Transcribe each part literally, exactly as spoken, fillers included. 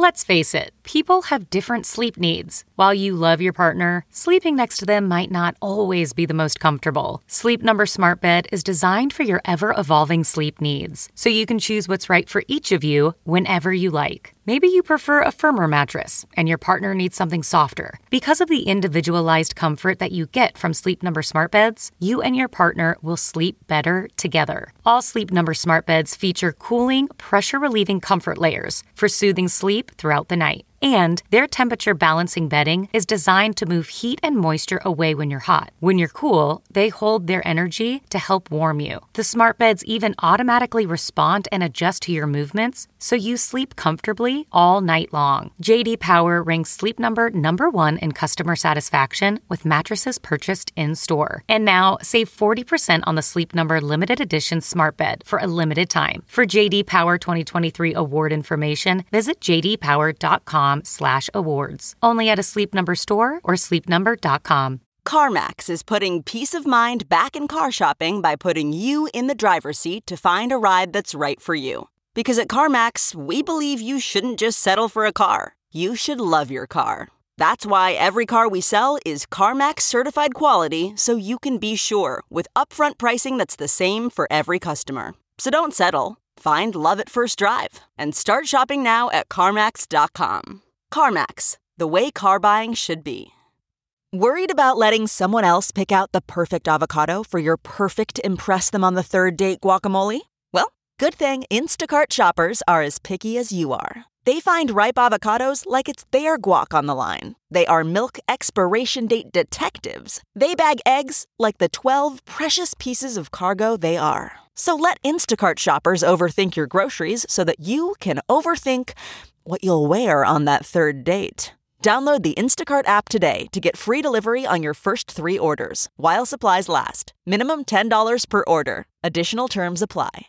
Let's face it, people have different sleep needs. While you love your partner, sleeping next to them might not always be the most comfortable. Sleep Number Smart Bed is designed for your ever-evolving sleep needs, so you can choose what's right for each of you whenever you like. Maybe you prefer a firmer mattress and your partner needs something softer. Because of the individualized comfort that you get from Sleep Number Smart Beds, you and your partner will sleep better together. All Sleep Number Smart Beds feature cooling, pressure-relieving comfort layers for soothing sleep throughout the night. And their temperature balancing bedding is designed to move heat and moisture away when you're hot. When you're cool, they hold their energy to help warm you. The smart beds even automatically respond and adjust to your movements, so you sleep comfortably all night long. J D Power ranks Sleep Number number one in customer satisfaction with mattresses purchased in-store. And now, save forty percent on the Sleep Number limited edition smart bed for a limited time. For J D Power twenty twenty-three award information, visit j d power dot com slash awards. Only at a Sleep Number store or sleep number dot com. CarMax is putting peace of mind back in car shopping by putting you in the driver's seat to find a ride that's right for you. Because at CarMax, we believe you shouldn't just settle for a car. You should love your car. That's why every car we sell is CarMax certified quality, so you can be sure with upfront pricing that's the same for every customer. So don't settle. Find love at first drive and start shopping now at CarMax dot com. CarMax, the way car buying should be. Worried about letting someone else pick out the perfect avocado for your perfect impress them on the third date guacamole? Well, good thing Instacart shoppers are as picky as you are. They find ripe avocados like it's their guac on the line. They are milk expiration date detectives. They bag eggs like the twelve precious pieces of cargo they are. So let Instacart shoppers overthink your groceries so that you can overthink what you'll wear on that third date. Download the Instacart app today to get free delivery on your first three orders, while supplies last. Minimum ten dollars per order. Additional terms apply.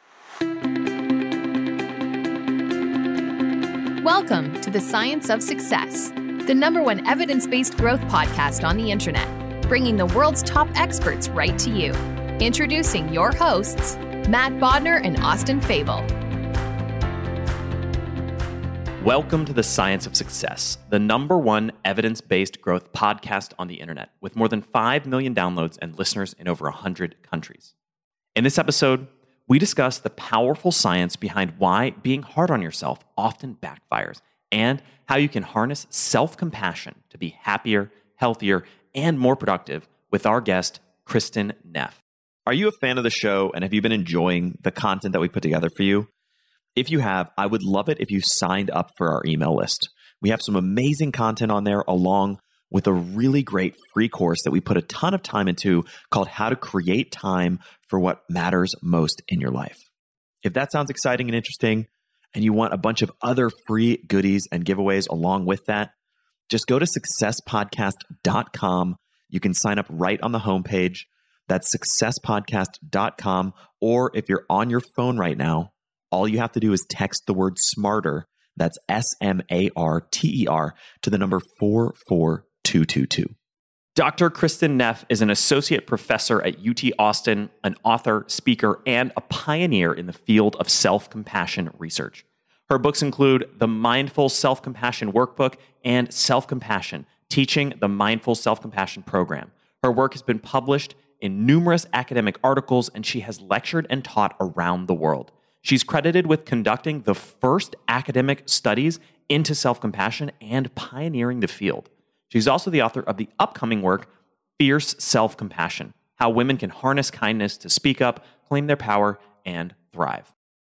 Welcome to the Science of Success, the number one evidence-based growth podcast on the internet, bringing the world's top experts right to you. Introducing your hosts, Matt Bodner and Austin Fable. Welcome to the Science of Success, the number one evidence-based growth podcast on the internet, with more than five million downloads and listeners in over one hundred countries. In this episode, we discuss the powerful science behind why being hard on yourself often backfires, and how you can harness self-compassion to be happier, healthier, and more productive with our guest, Kristin Neff. Are you a fan of the show, and have you been enjoying the content that we put together for you? If you have, I would love it if you signed up for our email list. We have some amazing content on there, along with a really great free course that we put a ton of time into called How to Create Time for What Matters Most in Your Life. If that sounds exciting and interesting, and you want a bunch of other free goodies and giveaways along with that, just go to success podcast dot com. You can sign up right on the homepage. That's success podcast dot com. Or if you're on your phone right now, all you have to do is text the word SMARTER, that's S M A R T E R, to the number four four two two two. Doctor Kristin Neff is an associate professor at U T Austin, an author, speaker, and a pioneer in the field of self-compassion research. Her books include the Mindful Self-Compassion Workbook and Self-Compassion, Teaching the Mindful Self-Compassion Program. Her work has been published in numerous academic articles, and she has lectured and taught around the world. She's credited with conducting the first academic studies into self-compassion and pioneering the field. She's also the author of the upcoming work, Fierce Self-Compassion, How Women Can Harness Kindness to Speak Up, Claim Their Power, and Thrive.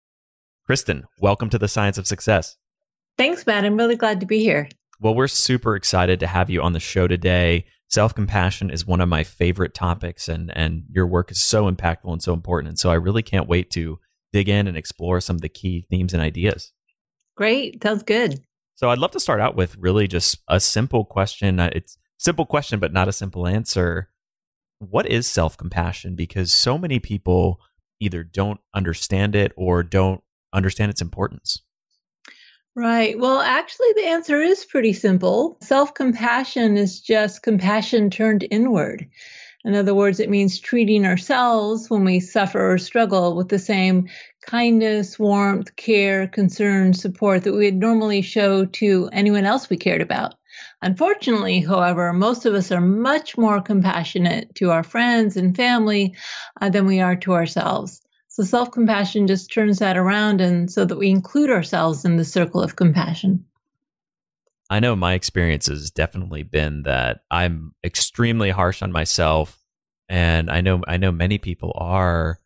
Kristin, welcome to the Science of Success. Thanks, Matt. I'm really glad to be here. Well, we're super excited to have you on the show today. Self-compassion is one of my favorite topics, and, and your work is so impactful and so important. And so I really can't wait to dig in and explore some of the key themes and ideas. Great. Sounds good. So I'd love to start out with really just a simple question. It's a simple question, but not a simple answer. What is self-compassion? Because so many people either don't understand it or don't understand its importance. Right. Well, actually, the answer is pretty simple. Self-compassion is just compassion turned inward. In other words, it means treating ourselves when we suffer or struggle with the same kindness, warmth, care, concern, support that we would normally show to anyone else we cared about. Unfortunately, however, most of us are much more compassionate to our friends and family uh, than we are to ourselves. So self-compassion just turns that around, and so that we include ourselves in the circle of compassion. I know my experience has definitely been that I'm extremely harsh on myself, and I know I know many people are.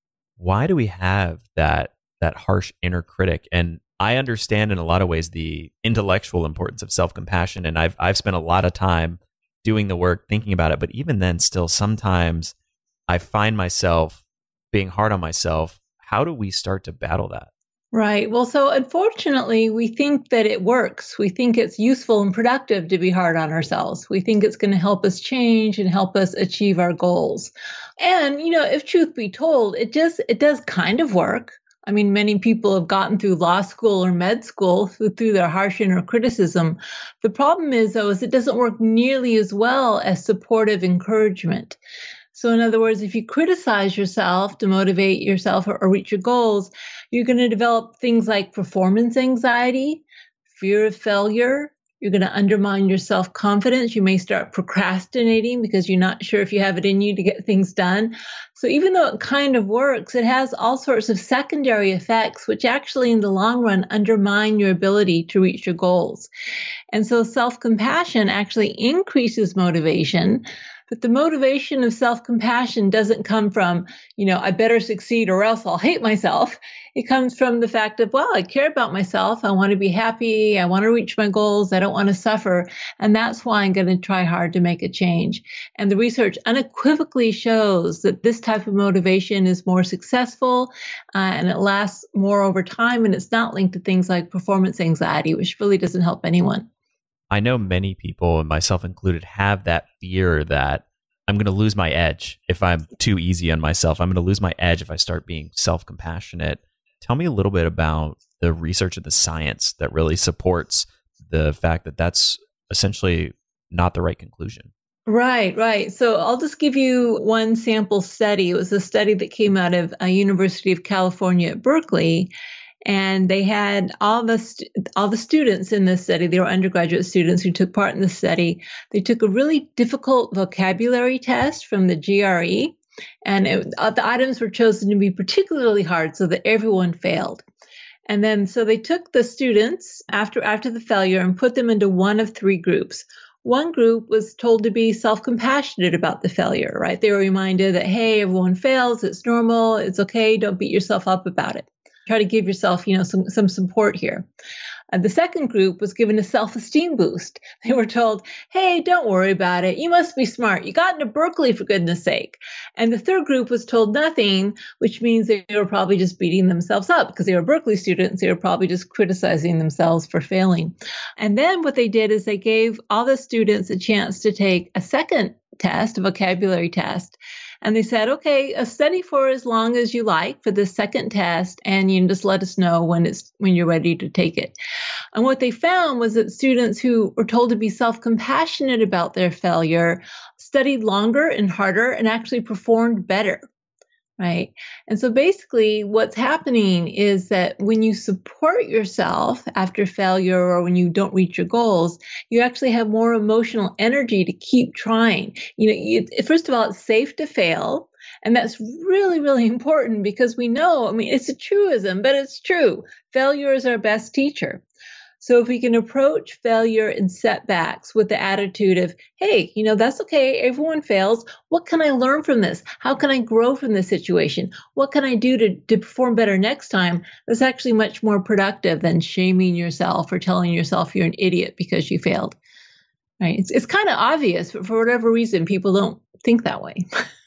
Why do we have that that harsh inner critic? And I understand in a lot of ways the intellectual importance of self-compassion, and I've I've spent a lot of time doing the work, thinking about it. But even then, still sometimes I find myself being hard on myself. How do we start to battle that? Right. Well, so unfortunately, we think that it works. We think it's useful and productive to be hard on ourselves. We think it's going to help us change and help us achieve our goals. And, you know, if truth be told, it just, it does kind of work. I mean, many people have gotten through law school or med school through, through their harsh inner criticism. The problem is, though, is it doesn't work nearly as well as supportive encouragement. So in other words, if you criticize yourself to motivate yourself or, or reach your goals, you're going to develop things like performance anxiety, fear of failure. You're going to undermine your self-confidence. You may start procrastinating because you're not sure if you have it in you to get things done. So even though it kind of works, it has all sorts of secondary effects, which actually in the long run undermine your ability to reach your goals. And so self-compassion actually increases motivation. But the motivation of self-compassion doesn't come from, you know, I better succeed or else I'll hate myself. It comes from the fact of, well, I care about myself. I want to be happy. I want to reach my goals. I don't want to suffer. And that's why I'm going to try hard to make a change. And the research unequivocally shows that this type of motivation is more successful uh, and it lasts more over time. And it's not linked to things like performance anxiety, which really doesn't help anyone. I know many people, and myself included, have that fear that I'm going to lose my edge if I'm too easy on myself. I'm going to lose my edge if I start being self-compassionate. Tell me a little bit about the research and the science that really supports the fact that that's essentially not the right conclusion. Right, right. So I'll just give you one sample study. It was a study that came out of a University of California at Berkeley. And they had all the st- all the students in this study. They were undergraduate students who took part in the study. They took a really difficult vocabulary test from the G R E, and it, uh, the items were chosen to be particularly hard so that everyone failed. And then so they took the students after after the failure and put them into one of three groups. One group was told to be self-compassionate about the failure, right? They were reminded that, hey, everyone fails. It's normal. It's okay. Don't beat yourself up about it. Try to give yourself, you know, some, some support here. Uh, the second group was given a self-esteem boost. They were told, hey, don't worry about it. You must be smart. You got into Berkeley, for goodness sake. And the third group was told nothing, which means they were probably just beating themselves up because they were Berkeley students. They were probably just criticizing themselves for failing. And then what they did is they gave all the students a chance to take a second test, a vocabulary test. And they said, okay, uh, study for as long as you like for the second test, and you just let us know when it's when you're ready to take it. And what they found was that students who were told to be self-compassionate about their failure studied longer and harder and actually performed better. Right. And so basically what's happening is that when you support yourself after failure or when you don't reach your goals, you actually have more emotional energy to keep trying. You know, it, first of all, it's safe to fail. And that's really, really important because we know, I mean, it's a truism, but it's true. Failure is our best teacher. So if we can approach failure and setbacks with the attitude of, hey, you know, that's okay. Everyone fails. What can I learn from this? How can I grow from this situation? What can I do to, to perform better next time? That's actually much more productive than shaming yourself or telling yourself you're an idiot because you failed. Right? It's, it's kind of obvious, but for whatever reason, people don't think that way.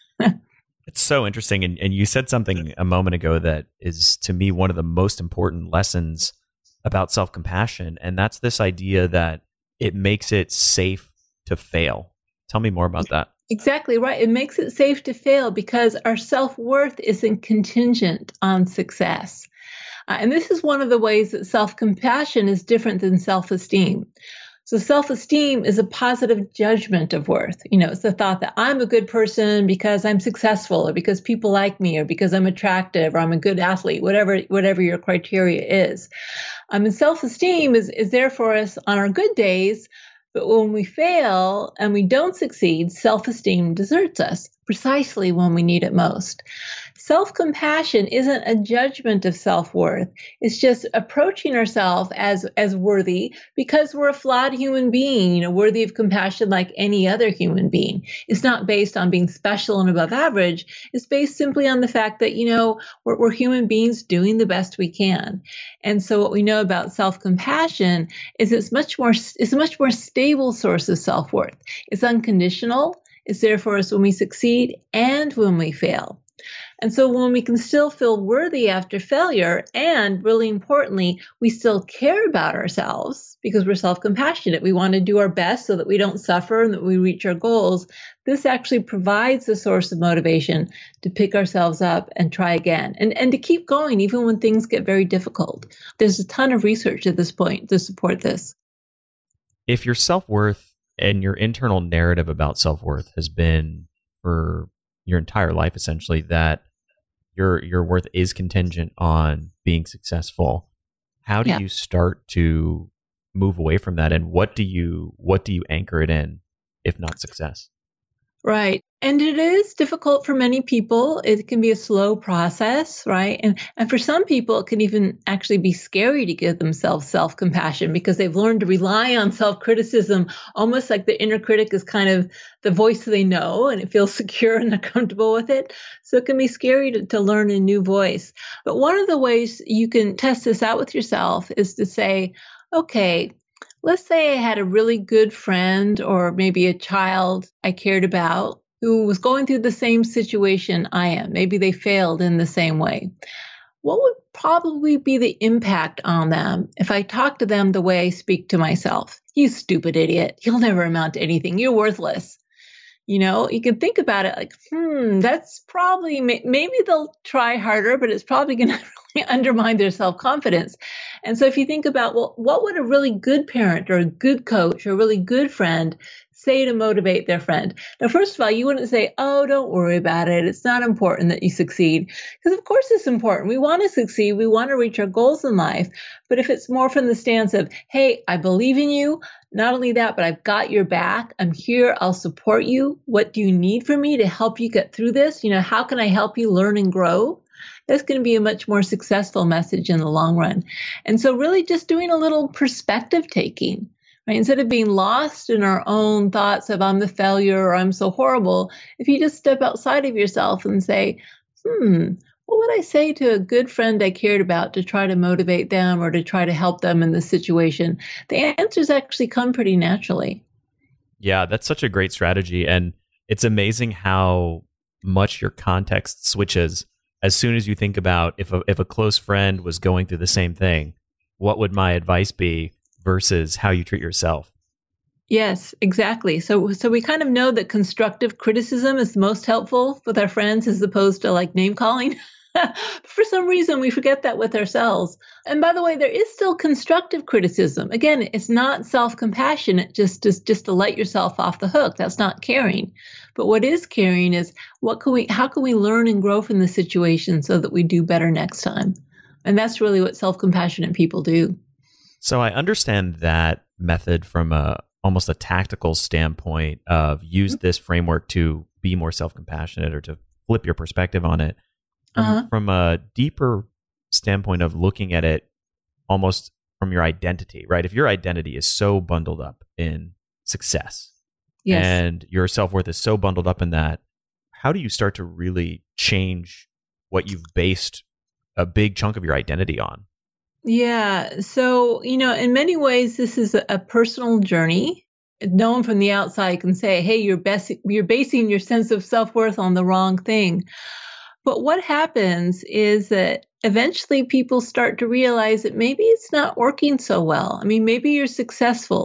It's so interesting. And, and you said something a moment ago that is, to me, one of the most important lessons about self-compassion, and that's this idea that it makes it safe to fail. Tell me more about that. Exactly right. It makes it safe to fail because our self-worth isn't contingent on success. Uh, and this is one of the ways that self-compassion is different than self-esteem. So self-esteem is a positive judgment of worth. You know, it's the thought that I'm a good person because I'm successful or because people like me or because I'm attractive or I'm a good athlete, whatever, whatever your criteria is. I mean, self-esteem is, is there for us on our good days, but when we fail and we don't succeed, self-esteem deserts us precisely when we need it most. Self-compassion isn't a judgment of self-worth. It's just approaching ourselves as, as worthy because we're a flawed human being, you know, worthy of compassion like any other human being. It's not based on being special and above average. It's based simply on the fact that, you know, we're, we're human beings doing the best we can. And so what we know about self-compassion is it's much more, it's a much more stable source of self-worth. It's unconditional. It's there for us when we succeed and when we fail. And so when we can still feel worthy after failure, and really importantly, we still care about ourselves because we're self-compassionate. We want to do our best so that we don't suffer and that we reach our goals. This actually provides a source of motivation to pick ourselves up and try again and, and to keep going even when things get very difficult. There's a ton of research at this point to support this. If your self-worth and your internal narrative about self-worth has been for your entire life, essentially, that your your worth is contingent on being successful, how do Yeah. you start to move away from that, and what do you what do you anchor it in, if not success? Right. And it is difficult for many people. It can be a slow process, right? And and for some people, it can even actually be scary to give themselves self-compassion because they've learned to rely on self-criticism, almost like the inner critic is kind of the voice they know and it feels secure and they're comfortable with it. So it can be scary to, to learn a new voice. But one of the ways you can test this out with yourself is to say, okay, let's say I had a really good friend or maybe a child I cared about who was going through the same situation I am. Maybe they failed in the same way. What would probably be the impact on them if I talked to them the way I speak to myself? You stupid idiot. You'll never amount to anything. You're worthless. You know, you can think about it like, hmm, that's probably, maybe they'll try harder, but it's probably going to really undermine their self-confidence. And so if you think about, well, what would a really good parent or a good coach or a really good friend say to motivate their friend? Now, first of all, you wouldn't say, oh, don't worry about it. It's not important that you succeed. Because of course it's important. We want to succeed. We want to reach our goals in life. But if it's more from the stance of, hey, I believe in you. Not only that, but I've got your back. I'm here. I'll support you. What do you need from me to help you get through this? You know, how can I help you learn and grow? That's going to be a much more successful message in the long run. And so really just doing a little perspective taking, right? Instead of being lost in our own thoughts of I'm the failure or I'm so horrible, if you just step outside of yourself and say, hmm, what would I say to a good friend I cared about to try to motivate them or to try to help them in this situation? The answers actually come pretty naturally. Yeah, that's such a great strategy. And it's amazing how much your context switches as soon as you think about if a, if a close friend was going through the same thing, what would my advice be versus how you treat yourself? Yes, exactly. So so we kind of know that constructive criticism is most helpful with our friends as opposed to like name calling. For some reason, we forget that with ourselves. And by the way, there is still constructive criticism. Again, it's not self-compassionate just to, just to let yourself off the hook. That's not caring. But what is caring is what can we, how can we learn and grow from the situation so that we do better next time? And that's really what self-compassionate people do. So I understand that method from a almost a tactical standpoint of use this framework to be more self-compassionate or to flip your perspective on it. From, Uh-huh. from a deeper standpoint of looking at it almost from your identity, right? If your identity is so bundled up in success Yes. and your self-worth is so bundled up in that, how do you start to really change what you've based a big chunk of your identity on? Yeah. So, you know, in many ways, this is a, a personal journey. No one from the outside can say, hey, you're, best, you're basing your sense of self-worth on the wrong thing. But what happens is that eventually people start to realize that maybe it's not working so well. I mean, maybe you're successful,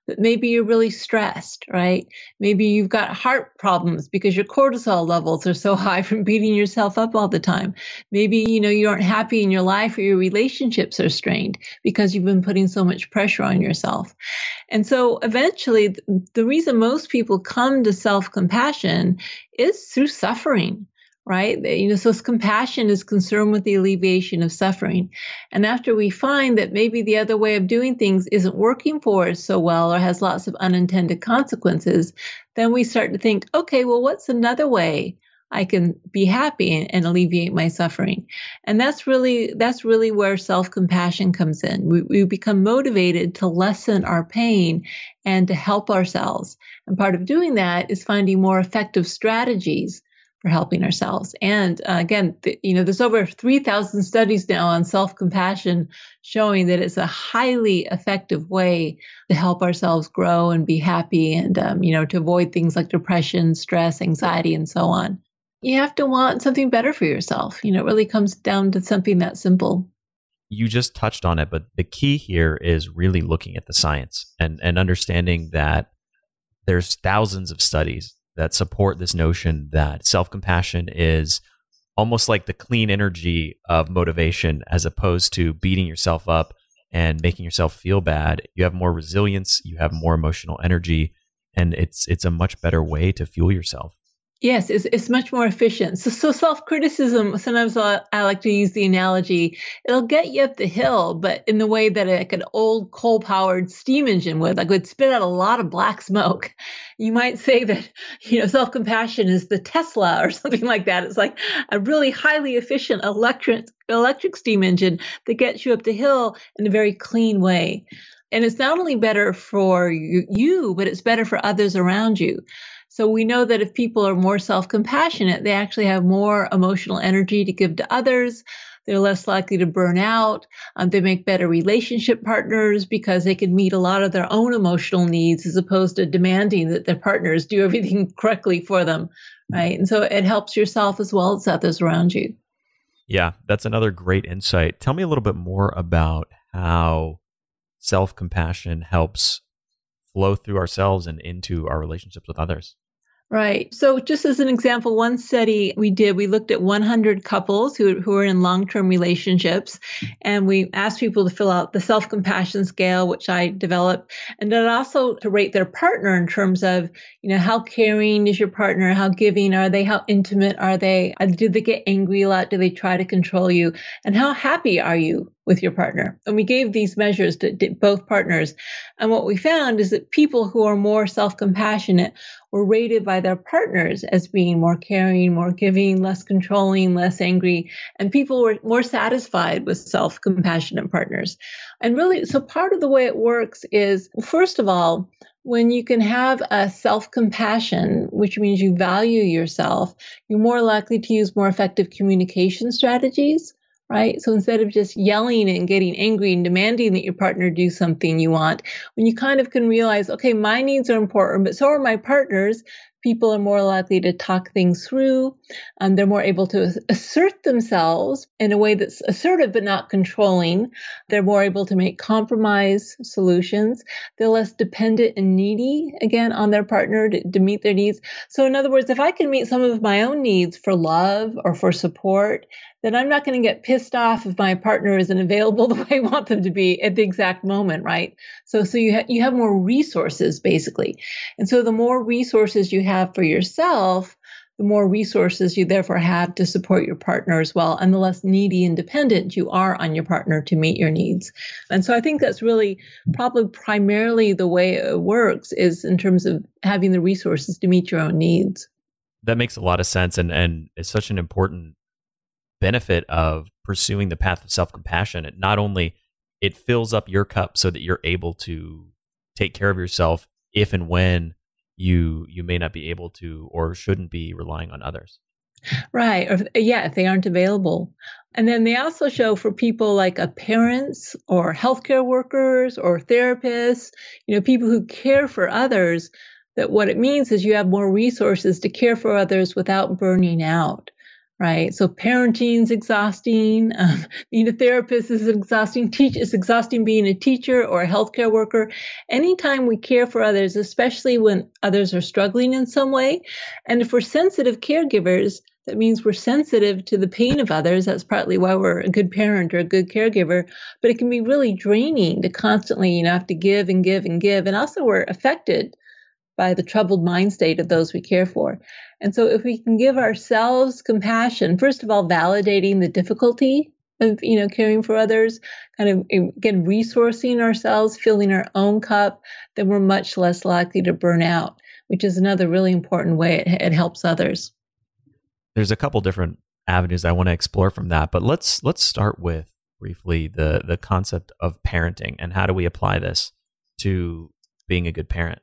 but maybe you're really stressed, right? Maybe you've got heart problems because your cortisol levels are so high from beating yourself up all the time. Maybe, you know, you aren't happy in your life or your relationships are strained because you've been putting so much pressure on yourself. And so eventually, the reason most people come to self-compassion is through suffering. Right? You know, so compassion is concerned with the alleviation of suffering. And after we find that maybe the other way of doing things isn't working for us so well or has lots of unintended consequences, then we start to think, okay, well, what's another way I can be happy and, and alleviate my suffering? And that's really, that's really where self-compassion comes in. We, we become motivated to lessen our pain and to help ourselves. And part of doing that is finding more effective strategies for helping ourselves. And uh, again, th- you know, there's over three thousand studies now on self-compassion showing that it's a highly effective way to help ourselves grow and be happy and, um, you know, to avoid things like depression, stress, anxiety, and so on. You have to want something better for yourself. You know, it really comes down to something that simple. You just touched on it, but the key here is really looking at the science and, and understanding that there's thousands of studies that support this notion that self-compassion is almost like the clean energy of motivation, as opposed to beating yourself up and making yourself feel bad. You have more resilience, you have more emotional energy, and it's it's a much better way to fuel yourself. Yes, it's, it's much more efficient. So, so self-criticism, sometimes I, I like to use the analogy, it'll get you up the hill, but in the way that like an old coal-powered steam engine would, like would spit out a lot of black smoke. You might say that, you know, self-compassion is the Tesla or something like that. It's like a really highly efficient electric, electric steam engine that gets you up the hill in a very clean way. And it's not only better for you, you, but it's better for others around you. So we know that if people are more self-compassionate, they actually have more emotional energy to give to others. They're less likely to burn out. Um, they make better relationship partners because they can meet a lot of their own emotional needs as opposed to demanding that their partners do everything correctly for them, right? And so it helps yourself as well as others around you. Yeah, that's another great insight. Tell me a little bit more about how self-compassion helps flow through ourselves and into our relationships with others. Right. So just as an example, one study we did, we looked at one hundred couples who, who are in long-term relationships, and we asked people to fill out the self-compassion scale, which I developed, and then also to rate their partner in terms of, you know, how caring is your partner? How giving are they? How intimate are they? Do they get angry a lot? Do they try to control you? And how happy are you with your partner? And we gave these measures to, to both partners. And what we found is that people who are more self-compassionate were rated by their partners as being more caring, more giving, less controlling, less angry, and people were more satisfied with self-compassionate partners. And really, so part of the way it works is, first of all, when you can have a self-compassion, which means you value yourself, you're more likely to use more effective communication strategies. Right? So instead of just yelling and getting angry and demanding that your partner do something you want, when you kind of can realize, okay, my needs are important, but so are my partners, people are more likely to talk things through. Um, they're more able to assert themselves in a way that's assertive but not controlling. They're more able to make compromise solutions. They're less dependent and needy, again, on their partner to, to meet their needs. So in other words, if I can meet some of my own needs for love or for support, then I'm not going to get pissed off if my partner isn't available the way I want them to be at the exact moment, right? So, so you ha- you have more resources, basically. And so the more resources you have for yourself, the more resources you therefore have to support your partner as well, and the less needy and dependent you are on your partner to meet your needs. And so I think that's really probably primarily the way it works, is in terms of having the resources to meet your own needs. That makes a lot of sense, and, and it's such an important benefit of pursuing the path of self-compassion. It not only it fills up your cup so that you're able to take care of yourself if and when you you may not be able to or shouldn't be relying on others. Right. Or, yeah, if they aren't available. And then they also show for people like a parents or healthcare workers or therapists, you know, people who care for others, that what it means is you have more resources to care for others without burning out. right? So parenting is exhausting. Um, being a therapist is exhausting. Teach is exhausting. Being a teacher or a healthcare worker. Anytime we care for others, especially when others are struggling in some way, and if we're sensitive caregivers, that means we're sensitive to the pain of others. That's partly why we're a good parent or a good caregiver. But it can be really draining to constantly, you know, have to give and give and give. And also we're affected by the troubled mind state of those we care for. And so if we can give ourselves compassion, first of all, validating the difficulty of, you know, caring for others, kind of, again, resourcing ourselves, filling our own cup, then we're much less likely to burn out, which is another really important way it, it helps others. There's a couple different avenues I want to explore from that, but let's let's start with briefly the the concept of parenting and how do we apply this to being a good parent?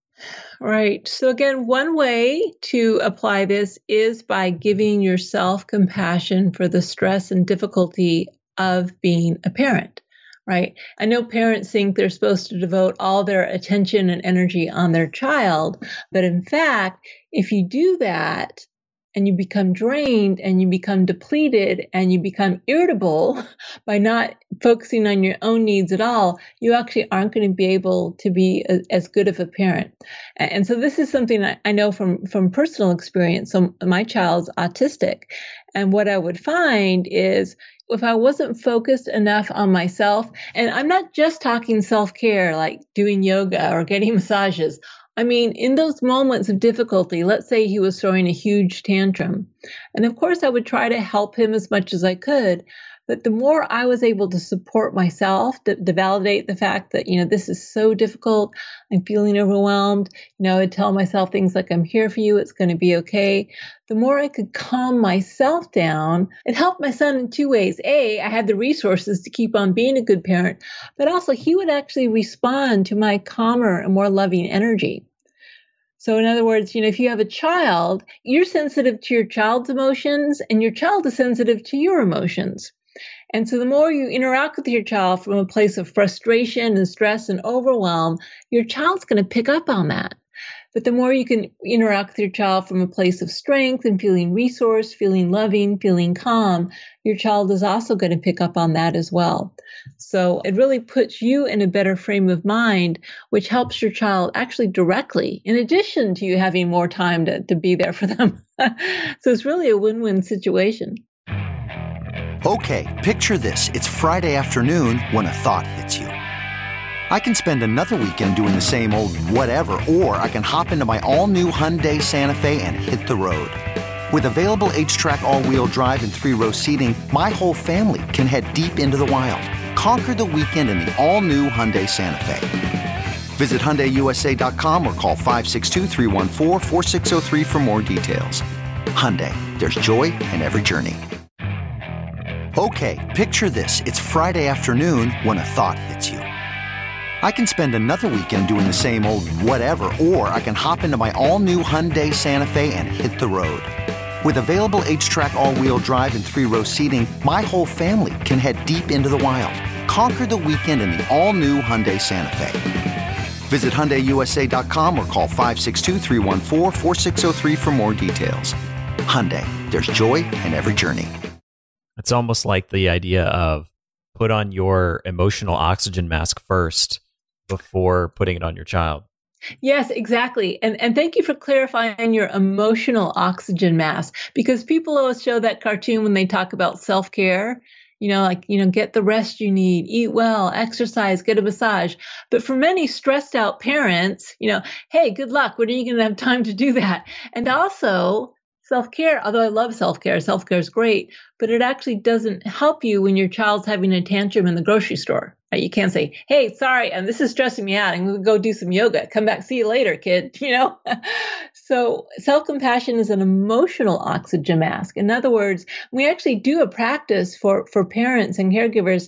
Right. So again, one way to apply this is by giving yourself compassion for the stress and difficulty of being a parent, right? I know parents think they're supposed to devote all their attention and energy on their child, but in fact, if you do that, and you become drained and you become depleted and you become irritable by not focusing on your own needs at all, you actually aren't going to be able to be a, as good of a parent. And so this is something that I know from, from personal experience. So my child's autistic. And what I would find is if I wasn't focused enough on myself, and I'm not just talking self-care like doing yoga or getting massages, I mean, in those moments of difficulty, let's say he was throwing a huge tantrum. And of course, I would try to help him as much as I could. But the more I was able to support myself, to, to validate the fact that, you know, this is so difficult, I'm feeling overwhelmed, you know, I would tell myself things like, I'm here for you, it's going to be okay. The more I could calm myself down, it helped my son in two ways. A, I had the resources to keep on being a good parent, but also he would actually respond to my calmer and more loving energy. So in other words, you know, if you have a child, you're sensitive to your child's emotions and your child is sensitive to your emotions. And so the more you interact with your child from a place of frustration and stress and overwhelm, your child's going to pick up on that. But the more you can interact with your child from a place of strength and feeling resourced, feeling loving, feeling calm, your child is also going to pick up on that as well. So it really puts you in a better frame of mind, which helps your child actually directly, in addition to you having more time to, to be there for them. So it's really a win-win situation. Okay, picture this. It's Friday afternoon when a thought hits you. I can spend another weekend doing the same old whatever, or I can hop into my all-new Hyundai Santa Fe and hit the road. With available H-Track all-wheel drive and three-row seating, my whole family can head deep into the wild. Conquer the weekend in the all-new Hyundai Santa Fe. Visit Hyundai U S A dot com or call five six two, three one four, four six zero three for more details. Hyundai, there's joy in every journey. Okay, picture this. It's Friday afternoon when a thought hits you. I can spend another weekend doing the same old whatever, or I can hop into my all-new Hyundai Santa Fe and hit the road. With available H-Track all-wheel drive and three-row seating, my whole family can head deep into the wild. Conquer the weekend in the all-new Hyundai Santa Fe. Visit Hyundai U S A dot com or call five six two, three one four, four six zero three for more details. Hyundai, there's joy in every journey. It's almost like the idea of put on your emotional oxygen mask first before putting it on your child. Yes, exactly. And and thank you for clarifying your emotional oxygen mask, because people always show that cartoon when they talk about self-care, you know, like, you know, get the rest you need, eat well, exercise, get a massage. But for many stressed out parents, you know, hey, good luck. When are you going to have time to do that? And also self-care, although I love self-care, self-care is great, but it actually doesn't help you when your child's having a tantrum in the grocery store. Right? You can't say, hey, sorry, and this is stressing me out. I'm going to go do some yoga. Come back, see you later, kid. You know? So self-compassion is an emotional oxygen mask. In other words, we actually do a practice for, for parents and caregivers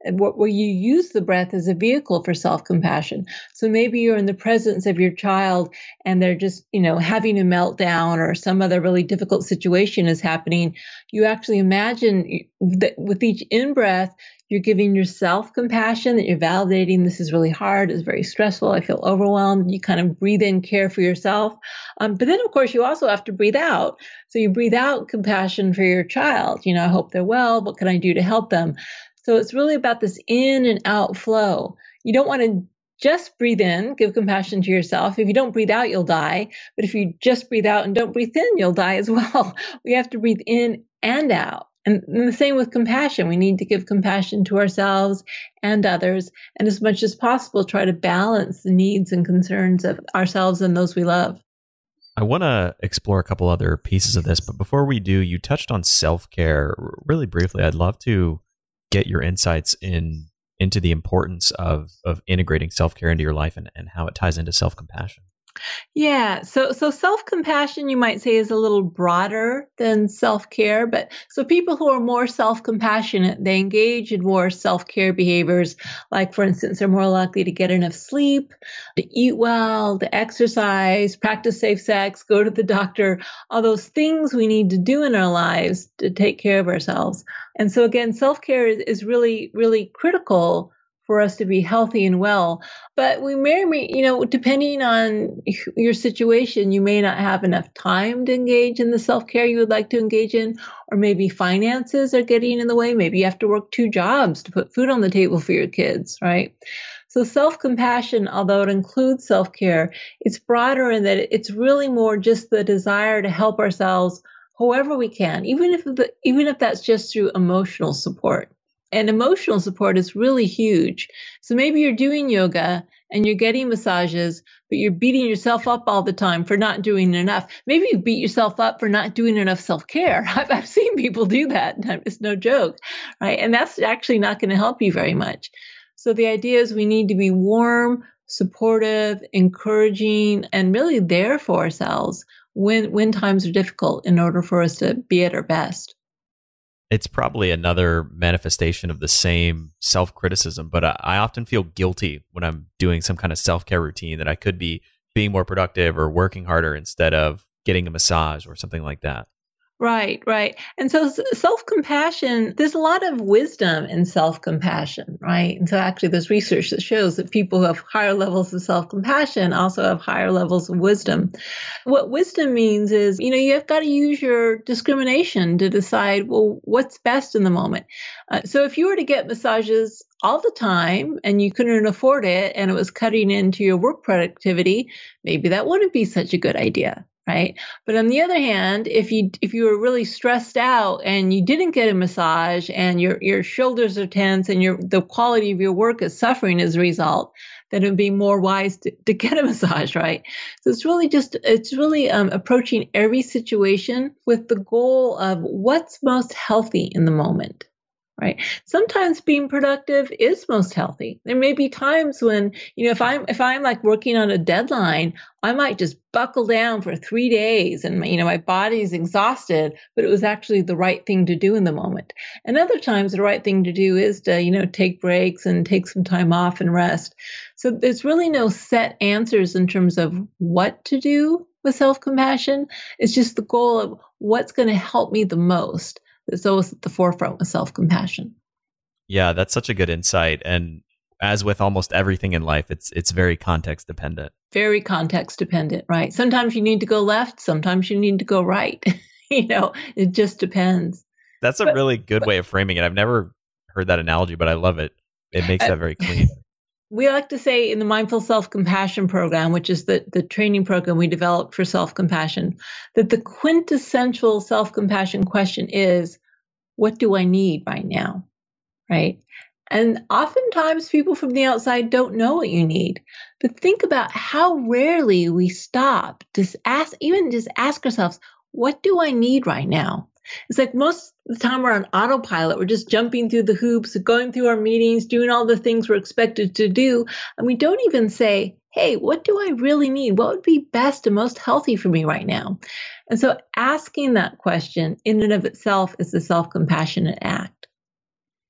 where you use the breath as a vehicle for self-compassion. So maybe you're in the presence of your child and they're just, you know, having a meltdown or some other really difficult situation is happening. You actually imagine that with each in-breath, you're giving yourself compassion, that you're validating this is really hard, it's very stressful, I feel overwhelmed. You kind of breathe in care for yourself. Um, but then, of course, you also have to breathe out. So you breathe out compassion for your child. You know, I hope they're well. What can I do to help them? So it's really about this in and out flow. You don't want to just breathe in, give compassion to yourself. If you don't breathe out, you'll die. But if you just breathe out and don't breathe in, you'll die as well. We have to breathe in and out. And the same with compassion. We need to give compassion to ourselves and others, and as much as possible, try to balance the needs and concerns of ourselves and those we love. I want to explore a couple other pieces of this, but before we do, you touched on self-care really briefly. I'd love to get your insights in into the importance of of integrating self-care into your life and, and how it ties into self-compassion. Yeah. So, so self-compassion, you might say, is a little broader than self-care. But so people who are more self-compassionate, they engage in more self-care behaviors. Like, for instance, they're more likely to get enough sleep, to eat well, to exercise, practice safe sex, go to the doctor, all those things we need to do in our lives to take care of ourselves. And so again, self-care is, is really, really critical for us to be healthy and well. But we may, you know, depending on your situation, you may not have enough time to engage in the self-care you would like to engage in, or maybe finances are getting in the way. Maybe you have to work two jobs to put food on the table for your kids, right? So self-compassion, although it includes self-care, it's broader in that it's really more just the desire to help ourselves however we can, even if the, even if that's just through emotional support. And emotional support is really huge. So maybe you're doing yoga and you're getting massages, but you're beating yourself up all the time for not doing enough. Maybe you beat yourself up for not doing enough self-care. I've, I've seen people do that. It's no joke, right? And that's actually not going to help you very much. So the idea is we need to be warm, supportive, encouraging, and really there for ourselves when, when times are difficult in order for us to be at our best. It's probably another manifestation of the same self-criticism, but I, I often feel guilty when I'm doing some kind of self-care routine that I could be being more productive or working harder instead of getting a massage or something like that. Right, right. And so self-compassion, there's a lot of wisdom in self-compassion, right? And so actually there's research that shows that people who have higher levels of self-compassion also have higher levels of wisdom. What wisdom means is, you know, you've got to use your discrimination to decide, well, what's best in the moment. Uh, so if you were to get massages all the time and you couldn't afford it and it was cutting into your work productivity, maybe that wouldn't be such a good idea. Right. But on the other hand, if you if you were really stressed out and you didn't get a massage and your your shoulders are tense and your the quality of your work is suffering as a result, then it would be more wise to, to get a massage. Right. So it's really just it's really um, approaching every situation with the goal of what's most healthy in the moment. Right. Sometimes being productive is most healthy. There may be times when, you know, if I'm if I'm like working on a deadline, I might just buckle down for three days and, you know, my body's exhausted, but it was actually the right thing to do in the moment. And other times the right thing to do is to, you know, take breaks and take some time off and rest. So there's really no set answers in terms of what to do with self-compassion. It's just the goal of what's going to help me the most. It's always at the forefront with self-compassion. Yeah, that's such a good insight. And as with almost everything in life, it's it's very context dependent. Very context dependent, right? Sometimes you need to go left, sometimes you need to go right. You know, it just depends. That's a but, really good but, way of framing it. I've never heard that analogy, but I love it. It makes that very clean. We like to say in the Mindful Self-Compassion program, which is the, the training program we developed for self-compassion, that the quintessential self-compassion question is, what do I need right now? Right? And oftentimes people from the outside don't know what you need. But think about how rarely we stop to ask, even just ask ourselves, what do I need right now? It's like most of the time we're on autopilot. We're just jumping through the hoops, going through our meetings, doing all the things we're expected to do. And we don't even say, hey, what do I really need? What would be best and most healthy for me right now? And so asking that question in and of itself is a self-compassionate act.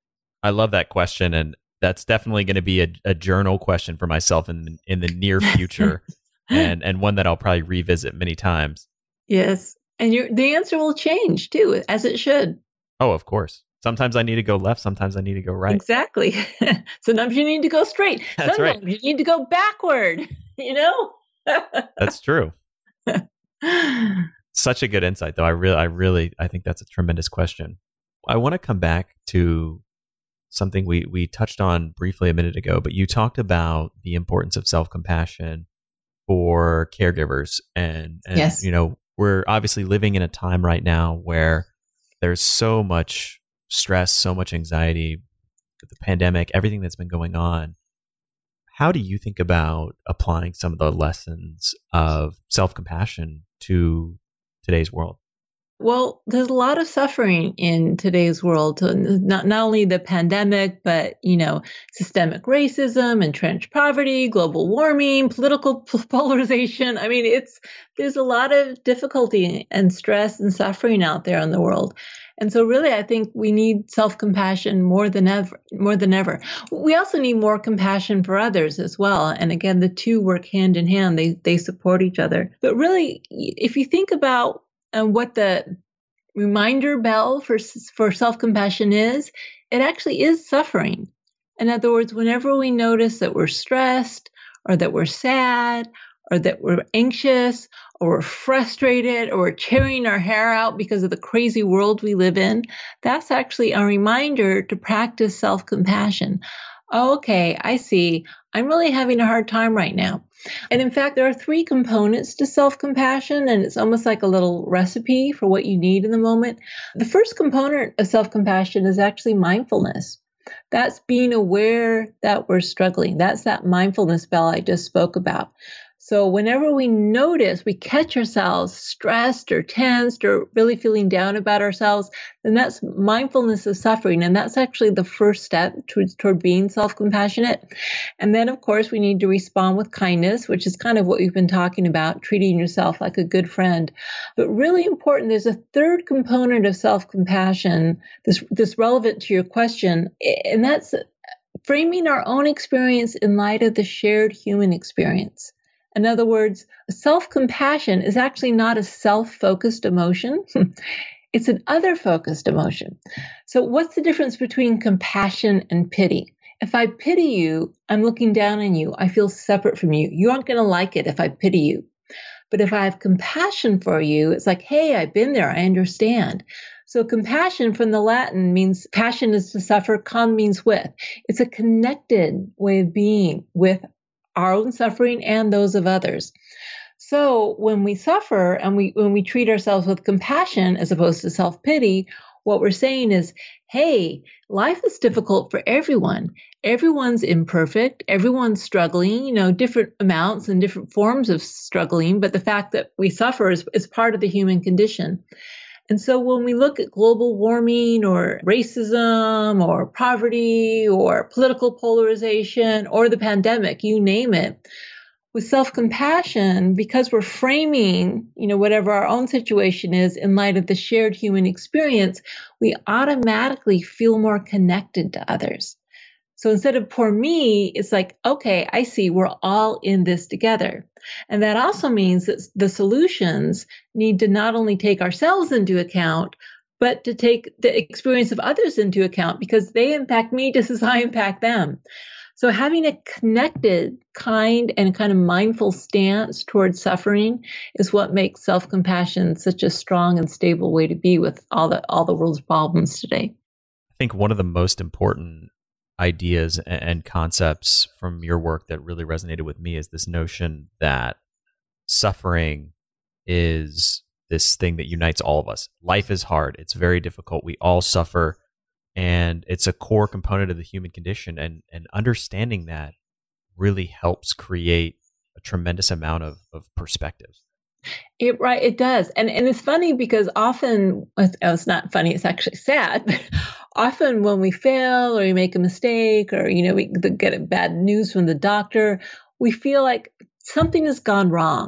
I love that question. And that's definitely going to be a, a journal question for myself in, in the near future and, and one that I'll probably revisit many times. Yes. And your, the answer will change too, as it should. Oh, of course. Sometimes I need to go left. Sometimes I need to go right. Exactly. Sometimes you need to go straight. That's sometimes right. you need to go backward, you know? That's true. Such a good insight, though. I really, I really, I think that's a tremendous question. I want to come back to something we, we touched on briefly a minute ago, but you talked about the importance of self-compassion for caregivers. And, and yes. you know, we're obviously living in a time right now where there's so much stress, so much anxiety, the pandemic, everything that's been going on. How do you think about applying some of the lessons of self-compassion to today's world? Well, there's a lot of suffering in today's world. Not not only the pandemic, but you know, systemic racism, entrenched poverty, global warming, political polarization. I mean, it's there's a lot of difficulty and stress and suffering out there in the world. And so really, I think we need self-compassion more than ever, more than ever. We also need more compassion for others as well. And again, the two work hand in hand. They they support each other. But really, if you think about um, what the reminder bell for for self-compassion is, it actually is suffering. In other words, whenever we notice that we're stressed or that we're sad or that we're anxious or we're frustrated or we're tearing our hair out because of the crazy world we live in, that's actually a reminder to practice self-compassion. Okay, I see. I'm really having a hard time right now. And in fact, there are three components to self-compassion, and it's almost like a little recipe for what you need in the moment. The first component of self-compassion is actually mindfulness. That's being aware that we're struggling. That's that mindfulness bell I just spoke about. So whenever we notice, we catch ourselves stressed or tensed or really feeling down about ourselves, then that's mindfulness of suffering. And that's actually the first step towards, toward being self-compassionate. And then, of course, we need to respond with kindness, which is kind of what we've been talking about, treating yourself like a good friend. But really important, there's a third component of self-compassion that's, that's relevant to your question, and that's framing our own experience in light of the shared human experience. In other words, self-compassion is actually not a self-focused emotion. It's an other-focused emotion. So what's the difference between compassion and pity? If I pity you, I'm looking down on you. I feel separate from you. You aren't going to like it if I pity you. But if I have compassion for you, it's like, hey, I've been there. I understand. So compassion from the Latin means passion is to suffer, con means with. It's a connected way of being with our own suffering and those of others. So when we suffer and we when we treat ourselves with compassion as opposed to self-pity, what we're saying is, hey, life is difficult for everyone. Everyone's imperfect. Everyone's struggling, you know, different amounts and different forms of struggling. But the fact that we suffer is, is part of the human condition. And so when we look at global warming or racism or poverty or political polarization or the pandemic, you name it, with self-compassion, because we're framing, you know, whatever our own situation is in light of the shared human experience, we automatically feel more connected to others. So instead of poor me, it's like, okay, I see we're all in this together. And that also means that the solutions need to not only take ourselves into account, but to take the experience of others into account because they impact me just as I impact them. So having a connected, kind, and kind of mindful stance towards suffering is what makes self-compassion such a strong and stable way to be with all the all the world's problems today. I think one of the most important ideas and concepts from your work that really resonated with me is this notion that suffering is this thing that unites all of us. Life is hard. It's very difficult. We all suffer, and it's a core component of the human condition. And, and understanding that really helps create a tremendous amount of, of perspective. It right, it does, and and it's funny because often oh, it's not funny. It's actually sad. But often when we fail or we make a mistake, or you know we get bad news from the doctor, we feel like something has gone wrong.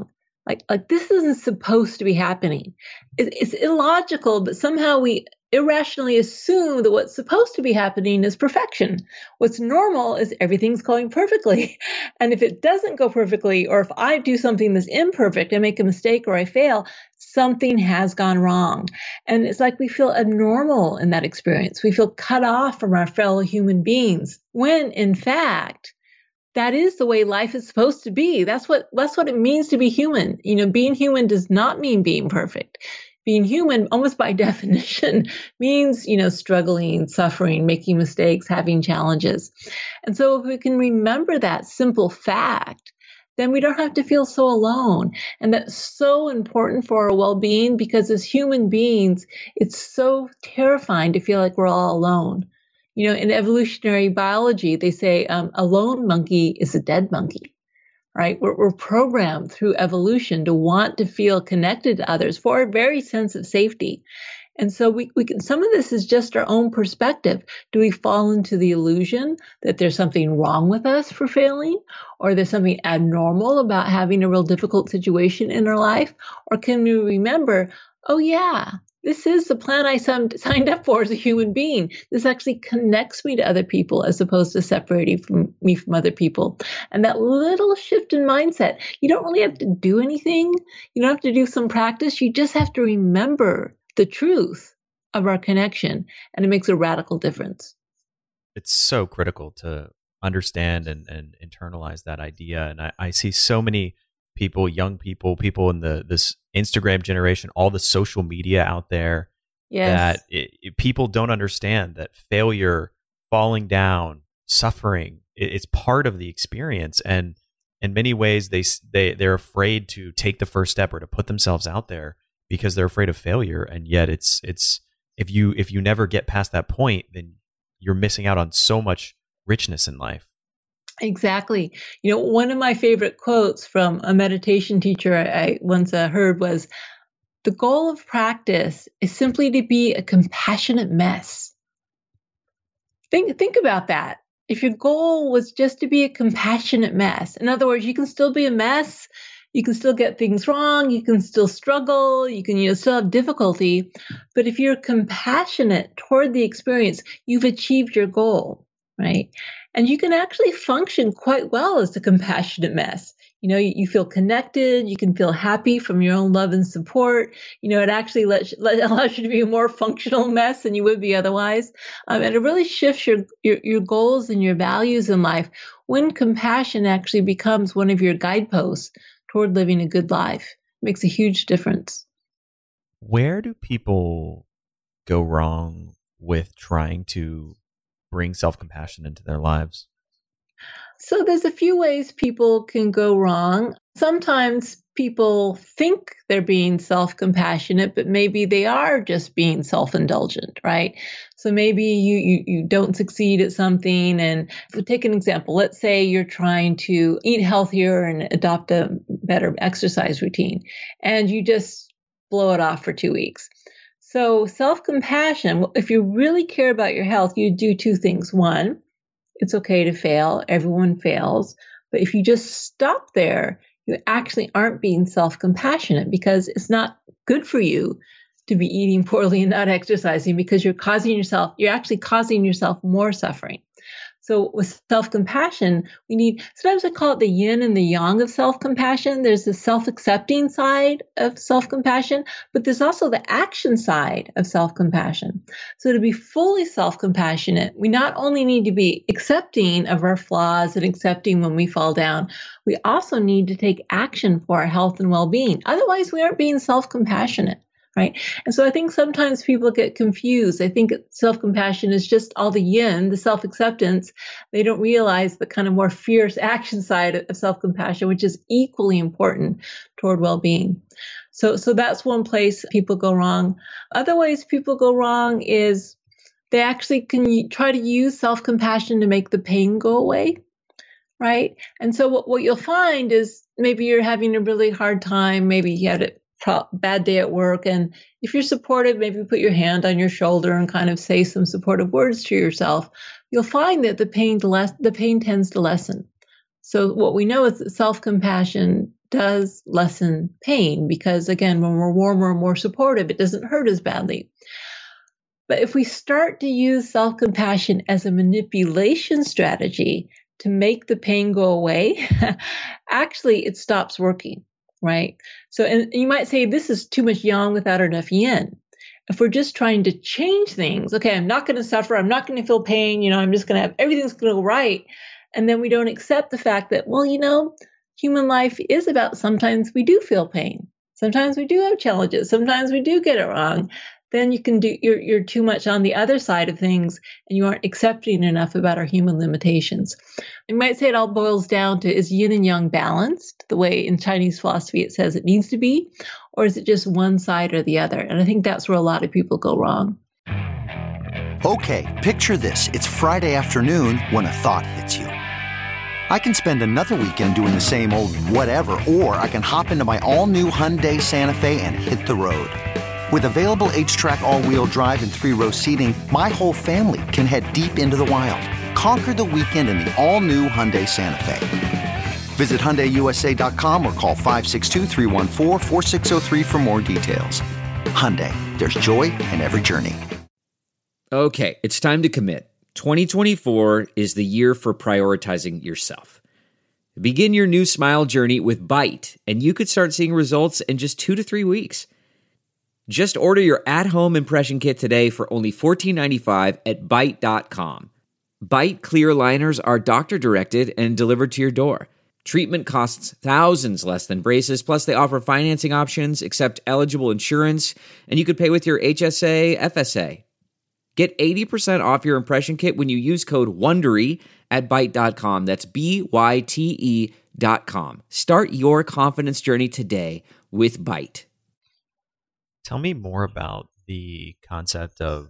Like, like this isn't supposed to be happening. It, it's illogical, but somehow we irrationally assume that what's supposed to be happening is perfection. What's normal is everything's going perfectly. And if it doesn't go perfectly, or if I do something that's imperfect, I make a mistake or I fail, something has gone wrong. And it's like we feel abnormal in that experience. We feel cut off from our fellow human beings, when in fact, that is the way life is supposed to be. That's what, that's what it means to be human. You know, being human does not mean being perfect. Being human, almost by definition, means, you know, struggling, suffering, making mistakes, having challenges. And so if we can remember that simple fact, then we don't have to feel so alone. And that's so important for our well-being, because as human beings, it's so terrifying to feel like we're all alone. You know, in evolutionary biology, they say um, a lone monkey is a dead monkey. Right? We're, we're programmed through evolution to want to feel connected to others for a very sense of safety. And so we, we can, some of this is just our own perspective. Do we fall into the illusion that there's something wrong with us for failing, or there's something abnormal about having a real difficult situation in our life? Or can we remember, oh yeah, this is the plan I signed up for as a human being. This actually connects me to other people as opposed to separating from me from other people. And that little shift in mindset, you don't really have to do anything. You don't have to do some practice. You just have to remember the truth of our connection, and it makes a radical difference. It's so critical to understand and, and internalize that idea. And I, I see so many people, young people, people in the this Instagram generation, all the social media out there, yes. that it, it, people don't understand that failure, falling down, suffering, it, it's part of the experience. And in many ways, they they they're afraid to take the first step or to put themselves out there because they're afraid of failure. And yet, it's it's if you if you never get past that point, then you're missing out on so much richness in life. Exactly. You know, one of my favorite quotes from a meditation teacher I, I once uh, heard was, "The goal of practice is simply to be a compassionate mess." Think, think about that. If your goal was just to be a compassionate mess, in other words, you can still be a mess, you can still get things wrong, you can still struggle, you can you know, still have difficulty, but if you're compassionate toward the experience, you've achieved your goal, right? And you can actually function quite well as a compassionate mess. You know, you, you feel connected, you can feel happy from your own love and support. You know, it actually lets, let, allows you to be a more functional mess than you would be otherwise. Um, and it really shifts your, your, your goals and your values in life when compassion actually becomes one of your guideposts toward living a good life. It makes a huge difference. Where do people go wrong with trying to bring self-compassion into their lives? So there's a few ways people can go wrong. Sometimes people think they're being self-compassionate, but maybe they are just being self-indulgent, right? So maybe you, you, you don't succeed at something. And take an example. Let's say you're trying to eat healthier and adopt a better exercise routine, and you just blow it off for two weeks. So self-compassion, if you really care about your health, you do two things. One, it's okay to fail. Everyone fails. But if you just stop there, you actually aren't being self-compassionate, because it's not good for you to be eating poorly and not exercising, because you're causing yourself, you're actually causing yourself more suffering. So with self-compassion, we need, sometimes I call it the yin and the yang of self-compassion. There's the self-accepting side of self-compassion, but there's also the action side of self-compassion. So to be fully self-compassionate, we not only need to be accepting of our flaws and accepting when we fall down, we also need to take action for our health and well-being. Otherwise, we aren't being self-compassionate. Right. And so I think sometimes people get confused. I think self-compassion is just all the yin, the self-acceptance. They don't realize the kind of more fierce action side of self-compassion, which is equally important toward well-being. So, so that's one place people go wrong. Other ways people go wrong is they actually can try to use self-compassion to make the pain go away. Right. And so what, what you'll find is maybe you're having a really hard time. Maybe you had it bad day at work. And if you're supportive, maybe put your hand on your shoulder and kind of say some supportive words to yourself. You'll find that the pain, less, the pain tends to lessen. So what we know is that self-compassion does lessen pain because, again, when we're warmer and more supportive, it doesn't hurt as badly. But if we start to use self-compassion as a manipulation strategy to make the pain go away, actually it stops working, right? So, and you might say this is too much yang without enough yin. If we're just trying to change things, okay, I'm not going to suffer, I'm not going to feel pain, you know, I'm just going to have, everything's going to go right. And then we don't accept the fact that, well, you know, human life is about sometimes we do feel pain. Sometimes we do have challenges. Sometimes we do get it wrong. Then you can do, you're, you're too much on the other side of things and you aren't accepting enough about our human limitations. You might say it all boils down to, is yin and yang balanced the way in Chinese philosophy it says it needs to be, or is it just one side or the other? And I think that's where a lot of people go wrong. Okay, picture this. It's Friday afternoon when a thought hits you. I can spend another weekend doing the same old whatever, or I can hop into my all-new Hyundai Santa Fe and hit the road. With available H-Track all-wheel drive and three-row seating, my whole family can head deep into the wild. Conquer the weekend in the all-new Hyundai Santa Fe. Visit Hyundai U S A dot com or call five six two, three one four, four six zero three for more details. Hyundai, there's joy in every journey. Okay, it's time to commit. twenty twenty-four is the year for prioritizing yourself. Begin your new smile journey with Byte, and you could start seeing results in just two to three weeks. Just order your at-home impression kit today for only fourteen ninety-five at byte dot com. Byte clear liners are doctor-directed and delivered to your door. Treatment costs thousands less than braces, plus they offer financing options, accept eligible insurance, and you could pay with your H S A, F S A. Get eighty percent off your impression kit when you use code WONDERY at byte dot com. That's B Y T E dot com. Start your confidence journey today with Byte. Tell me more about the concept of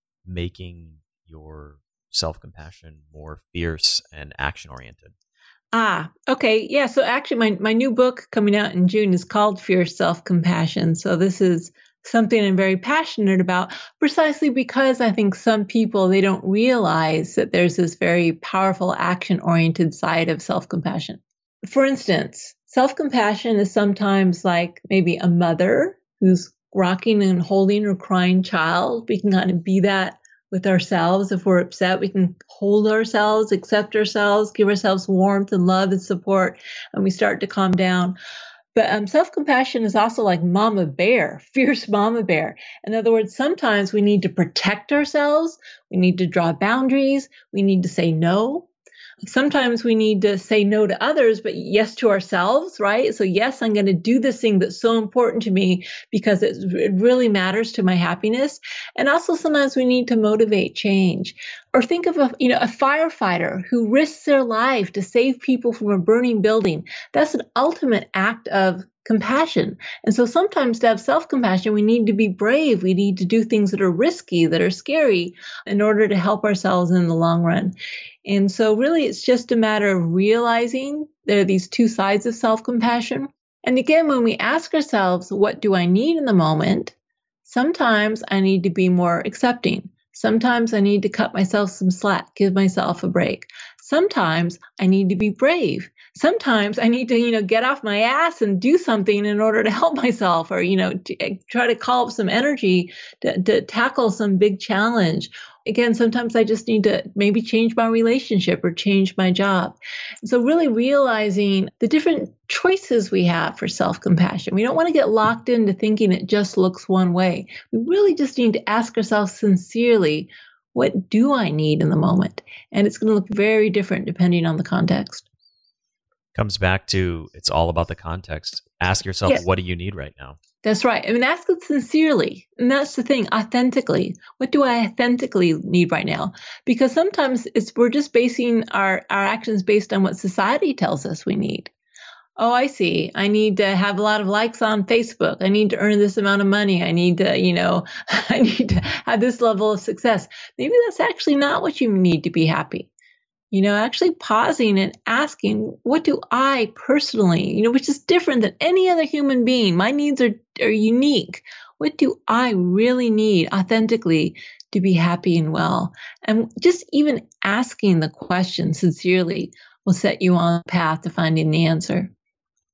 making your self-compassion more fierce and action-oriented. Ah, okay. Yeah. So actually my, my new book coming out in June is called Fierce Self-Compassion. So this is something I'm very passionate about, precisely because I think some people, they don't realize that there's this very powerful action-oriented side of self-compassion. For instance, self-compassion is sometimes like maybe a mother who's rocking and holding her crying child. We can kind of be that with ourselves. If we're upset, we can hold ourselves, accept ourselves, give ourselves warmth and love and support, and we start to calm down. But um, self-compassion is also like mama bear, fierce mama bear. In other words, sometimes we need to protect ourselves. We need to draw boundaries. We need to say no. Sometimes we need to say no to others, but yes to ourselves, right? So yes, I'm going to do this thing that's so important to me because it, it really matters to my happiness. And also sometimes we need to motivate change. Or think of a, you know, a firefighter who risks their life to save people from a burning building. That's an ultimate act of compassion. And so sometimes to have self-compassion, we need to be brave. We need to do things that are risky, that are scary in order to help ourselves in the long run. And so really it's just a matter of realizing there are these two sides of self-compassion. And again, when we ask ourselves, what do I need in the moment? Sometimes I need to be more accepting. Sometimes I need to cut myself some slack, give myself a break. Sometimes I need to be brave. Sometimes I need to, you know, get off my ass and do something in order to help myself, or, you know, to try to call up some energy to, to tackle some big challenge. Again, sometimes I just need to maybe change my relationship or change my job. So really realizing the different choices we have for self-compassion. We don't want to get locked into thinking it just looks one way. We really just need to ask ourselves sincerely, what do I need in the moment? And it's going to look very different depending on the context. Comes back to, it's all about the context. Ask yourself, yes. What do you need right now? That's right. I mean, ask it sincerely. And that's the thing, authentically. What do I authentically need right now? Because sometimes it's we're just basing our, our actions based on what society tells us we need. Oh, I see. I need to have a lot of likes on Facebook. I need to earn this amount of money. I need to, you know, I need to have this level of success. Maybe that's actually not what you need to be happy. You know, actually pausing and asking, what do I personally, you know, which is different than any other human being. My needs are, are unique. What do I really need authentically to be happy and well? And just even asking the question sincerely will set you on the path to finding the answer.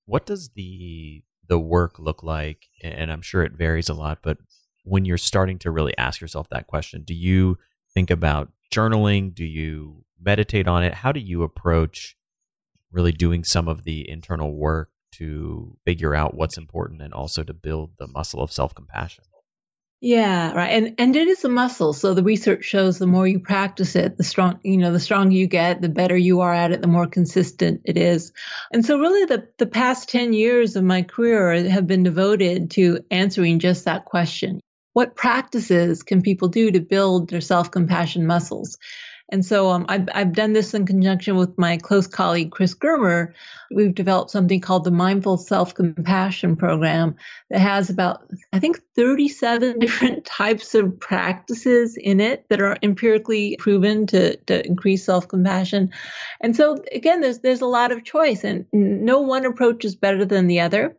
What does the the work look like? And I'm sure it varies a lot, but when you're starting to really ask yourself that question, do you think about journaling? Do you meditate on it? How do you approach really doing some of the internal work to figure out what's important and also to build the muscle of self-compassion? Yeah, right. And and it is a muscle. So the research shows the more you practice it, the strong, you know, the stronger you get, the better you are at it, the more consistent it is. And so really the, the past ten years of my career have been devoted to answering just that question. What practices can people do to build their self-compassion muscles? And so um, I've, I've done this in conjunction with my close colleague, Chris Germer. We've developed something called the Mindful Self-Compassion Program that has about, I think, thirty-seven different types of practices in it that are empirically proven to, to increase self-compassion. And so, again, there's there's a lot of choice, and no one approach is better than the other.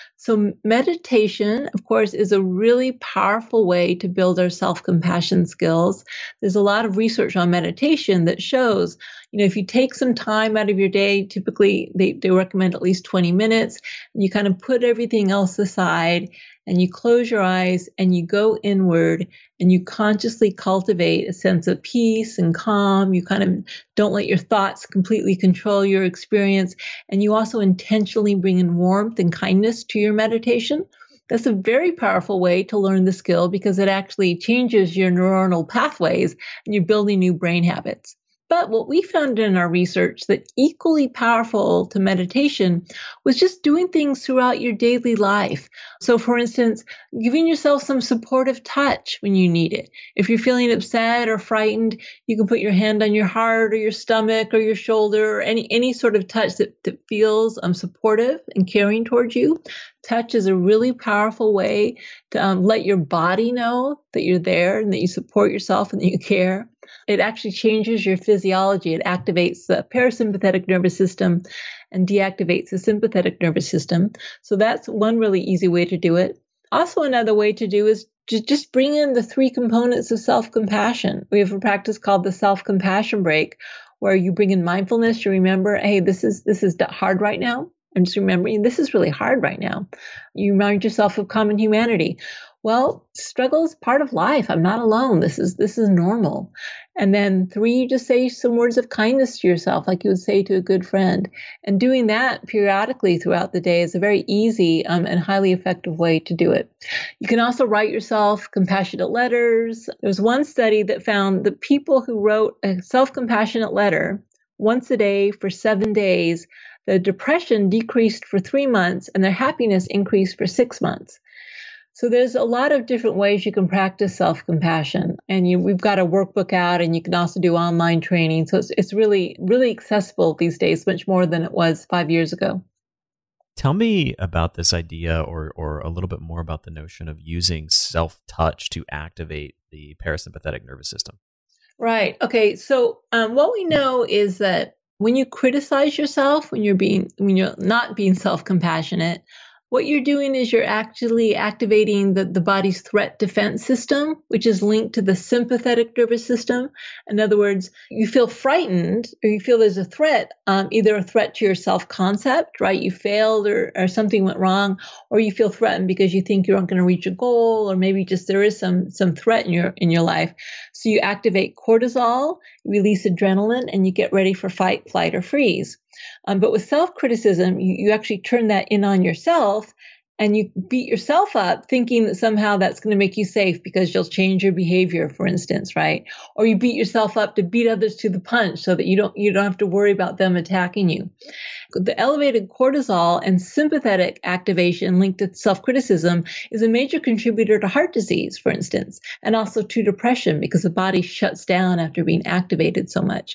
So meditation, of course, is a really powerful way to build our self-compassion skills. There's a lot of research on meditation that shows, you know, if you take some time out of your day, typically they, they recommend at least twenty minutes, and you kind of put everything else aside and you close your eyes and you go inward and you consciously cultivate a sense of peace and calm. You kind of don't let your thoughts completely control your experience. And you also intentionally bring in warmth and kindness to your meditation. That's a very powerful way to learn the skill because it actually changes your neuronal pathways and you're building new brain habits. But what we found in our research that equally powerful to meditation was just doing things throughout your daily life. So for instance, giving yourself some supportive touch when you need it. If you're feeling upset or frightened, you can put your hand on your heart or your stomach or your shoulder or any, any sort of touch that, that feels um, supportive and caring towards you. Touch is a really powerful way to um, let your body know that you're there and that you support yourself and that you care. It actually changes your physiology. It activates the parasympathetic nervous system and deactivates the sympathetic nervous system. So that's one really easy way to do it. Also, another way to do is to just bring in the three components of self-compassion. We have a practice called the self-compassion break, where you bring in mindfulness. You remember, hey, this is this is hard right now. And just remembering this is really hard right now. You remind yourself of common humanity. Well, struggle is part of life. I'm not alone. This is this is normal. And then three, you just say some words of kindness to yourself, like you would say to a good friend. And doing that periodically throughout the day is a very easy um, and highly effective way to do it. You can also write yourself compassionate letters. There's one study that found that people who wrote a self-compassionate letter once a day for seven days, the depression decreased for three months and their happiness increased for six months. So there's a lot of different ways you can practice self-compassion, and you, we've got a workbook out, and you can also do online training. So it's, it's really, really accessible these days, much more than it was five years ago. Tell me about this idea, or or a little bit more about the notion of using self-touch to activate the parasympathetic nervous system. Right. Okay. So um, what we know is that when you criticize yourself, when you're being, when you're not being self-compassionate, what you're doing is you're actually activating the, the body's threat defense system, which is linked to the sympathetic nervous system. In other words, you feel frightened or you feel there's a threat, um, either a threat to your self-concept, right? You failed or, or something went wrong, or you feel threatened because you think you aren't going to reach a goal, or maybe just there is some, some threat in your, in your life. So you activate cortisol, you release adrenaline, and you get ready for fight, flight, or freeze. Um, but with self-criticism, you, you actually turn that in on yourself and you beat yourself up thinking that somehow that's going to make you safe because you'll change your behavior, for instance, right? Or you beat yourself up to beat others to the punch so that you don't, you don't have to worry about them attacking you. The elevated cortisol and sympathetic activation linked to self-criticism is a major contributor to heart disease, for instance, and also to depression because the body shuts down after being activated so much.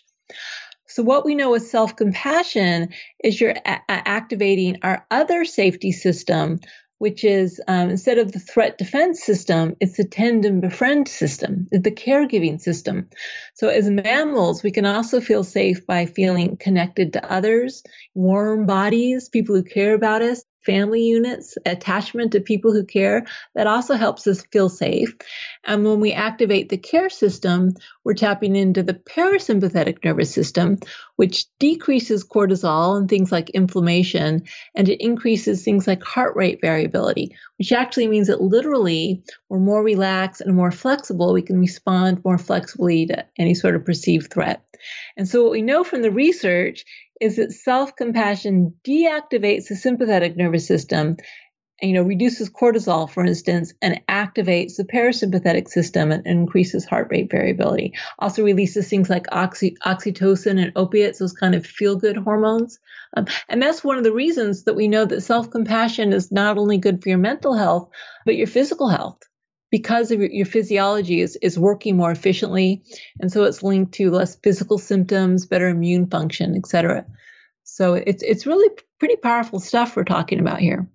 So what we know with self-compassion is you're a- activating our other safety system, which is um, instead of the threat defense system, it's the tend and befriend system, the caregiving system. So as mammals, we can also feel safe by feeling connected to others. warm bodies, people who care about us, family units, attachment to people who care. That also helps us feel safe. And when we activate the care system, we're tapping into the parasympathetic nervous system, which decreases cortisol and things like inflammation, and it increases things like heart rate variability, which actually means that literally we're more relaxed and more flexible. We can respond more flexibly to any sort of perceived threat. And so what we know from the research is that self-compassion deactivates the sympathetic nervous system, and, you know, reduces cortisol, for instance, and activates the parasympathetic system and increases heart rate variability. Also releases things like oxy, oxytocin and opiates, those kind of feel-good hormones. Um, and that's one of the reasons that we know that self-compassion is not only good for your mental health, but your physical health, because of your, your physiology is, is working more efficiently. And so it's linked to less physical symptoms, better immune function, et cetera. So it's it's really pretty powerful stuff we're talking about here.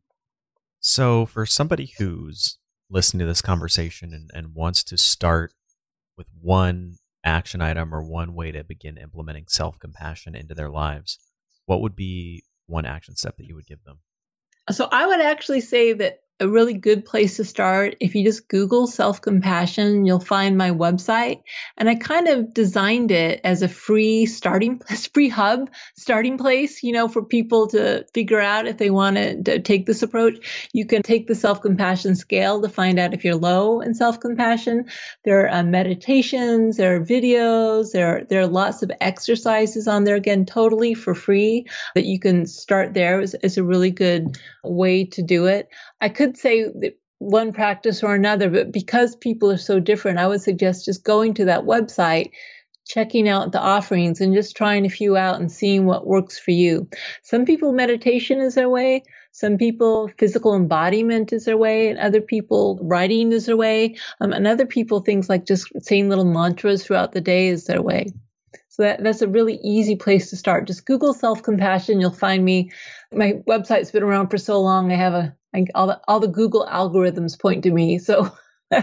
So for somebody who's listening to this conversation and, and wants to start with one action item or one way to begin implementing self-compassion into their lives, what would be one action step that you would give them? So I would actually say that a really good place to start, if you just Google self-compassion, you'll find my website. And I kind of designed it as a free starting place, free hub starting place, you know, for people to figure out if they want to take this approach. You can take the self-compassion scale to find out if you're low in self-compassion. There are uh, meditations, there are videos, there, there are lots of exercises on there, again, totally for free, that you can start there is, is a really good way to do it. I could say that one practice or another, but because people are so different, I would suggest just going to that website, checking out the offerings and just trying a few out and seeing what works for you. Some people, meditation is their way. Some people, physical embodiment is their way, and other people, writing is their way. Um, and other people, things like just saying little mantras throughout the day is their way. So that, that's a really easy place to start. Just Google self-compassion. You'll find me. My website's been around for so long. I have a I, all the all the Google algorithms point to me. So,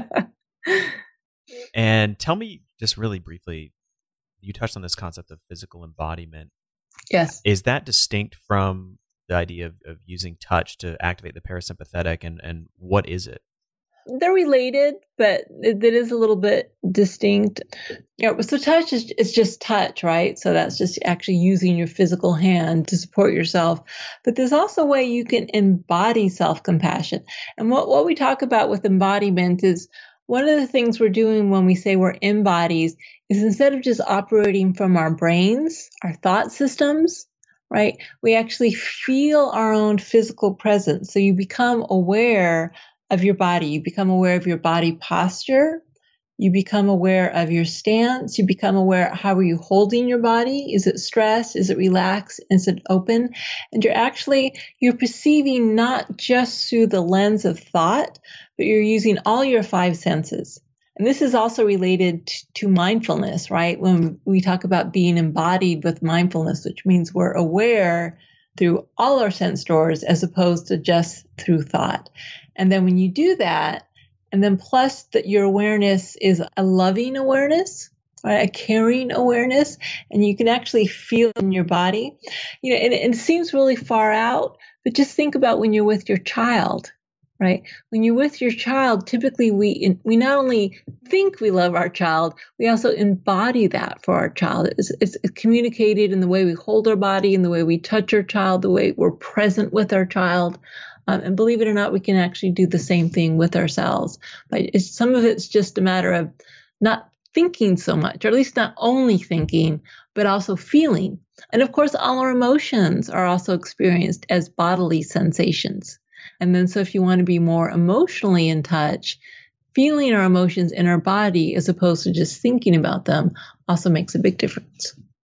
and tell me just really briefly, you touched on this concept of physical embodiment. Yes. Is that distinct from the idea of, of using touch to activate the parasympathetic, and, and what is it? They're related, but it, it is a little bit distinct. You know, so touch is, is just touch, right? So that's just actually using your physical hand to support yourself. But there's also a way you can embody self-compassion. And what, what we talk about with embodiment is one of the things we're doing when we say we're in bodies is instead of just operating from our brains, our thought systems, right? We actually feel our own physical presence. So you become aware of your body. You become aware of your body posture. You become aware of your stance. You become aware, how are you holding your body? Is it stressed? Is it relaxed? Is it open? And you're actually, you're perceiving not just through the lens of thought, but you're using all your five senses. And this is also related to mindfulness, right? When we talk about being embodied with mindfulness, which means we're aware through all our sense doors as opposed to just through thought. And then when you do that, and then plus that your awareness is a loving awareness, right, a caring awareness, and you can actually feel in your body, you know, and, and it seems really far out, but just think about when you're with your child, right? When you're with your child, typically we we not only think we love our child, we also embody that for our child. It's, it's communicated in the way we hold our body, in the way we touch our child, the way we're present with our child. Um, and believe it or not, we can actually do the same thing with ourselves. But it's, some of it's just a matter of not thinking so much, or at least not only thinking, but also feeling. And of course, all our emotions are also experienced as bodily sensations. And then so if you want to be more emotionally in touch, feeling our emotions in our body as opposed to just thinking about them also makes a big difference.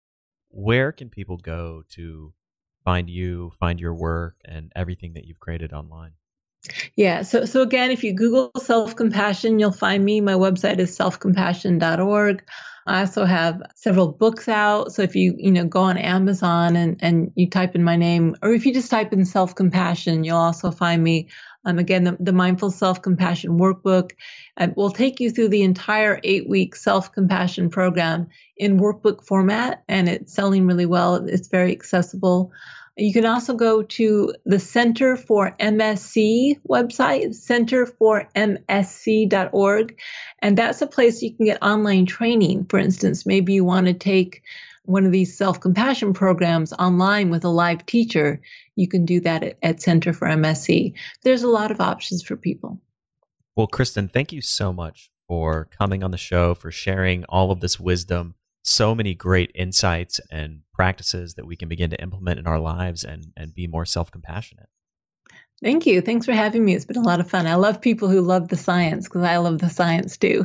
Where can people go to find you, find your work, and everything that you've created online? Yeah. So, so again, if you Google self-compassion, you'll find me. My website is self compassion dot org. I also have several books out. So if you, you know, go on Amazon and, and you type in my name, or if you just type in self-compassion, you'll also find me. Um, again, the, the Mindful Self-Compassion Workbook uh, will take you through the entire eight-week self-compassion program in workbook format, and it's selling really well. It's very accessible. You can also go to the Center for M S C website, center for m s c dot org. And that's a place you can get online training. For instance, maybe you want to take one of these self-compassion programs online with a live teacher. You can do that at, at Center for M S C. There's a lot of options for people. Well, Kristen, thank you so much for coming on the show, for sharing all of this wisdom, so many great insights and practices that we can begin to implement in our lives and, and be more self-compassionate. Thank you. Thanks for having me. It's been a lot of fun. I love people who love the science because I love the science too.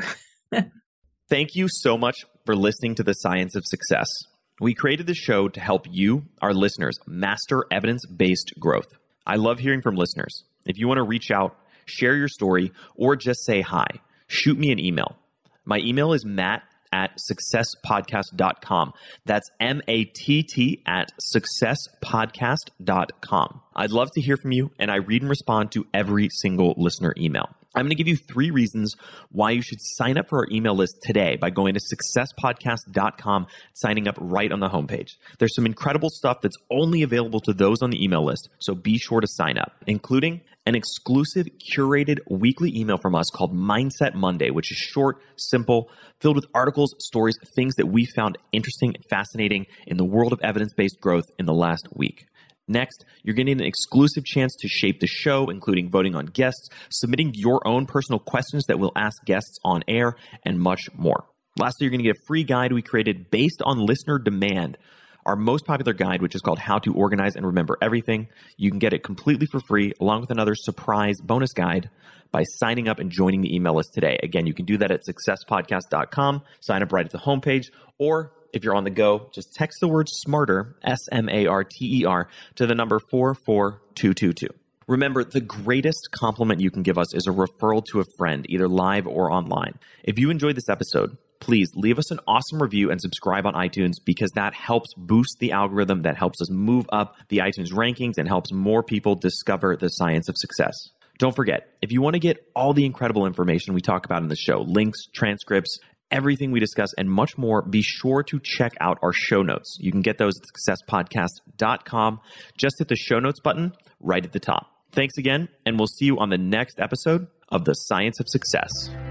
Thank you so much for listening to The Science of Success. We created this show to help you, our listeners, master evidence-based growth. I love hearing from listeners. If you want to reach out, share your story, or just say hi, shoot me an email. My email is matt at success podcast dot com. That's M A T T at success podcast dot com. I'd love to hear from you, and I read and respond to every single listener email. I'm going to give you three reasons why you should sign up for our email list today by going to success podcast dot com, signing up right on the homepage. There's some incredible stuff that's only available to those on the email list, so be sure to sign up, including an exclusive curated weekly email from us called Mindset Monday, which is short, simple, filled with articles, stories, things that we found interesting and fascinating in the world of evidence-based growth in the last week. Next, you're getting an exclusive chance to shape the show, including voting on guests, submitting your own personal questions that we'll ask guests on air, and much more. Lastly, you're going to get a free guide we created based on listener demand, our most popular guide, which is called How to Organize and Remember Everything. You can get it completely for free, along with another surprise bonus guide by signing up and joining the email list today. Again, you can do that at success podcast dot com, sign up right at the homepage, or if you're on the go, just text the word SMARTER, S M A R T E R, to the number four four two two two. Remember, the greatest compliment you can give us is a referral to a friend, either live or online. If you enjoyed this episode, please leave us an awesome review and subscribe on iTunes, because that helps boost the algorithm, that helps us move up the iTunes rankings, and helps more people discover the science of success. Don't forget, if you want to get all the incredible information we talk about in the show, links, transcripts, everything we discuss, and much more, be sure to check out our show notes. You can get those at success podcast dot com. Just hit the show notes button right at the top. Thanks again, and we'll see you on the next episode of The Science of Success.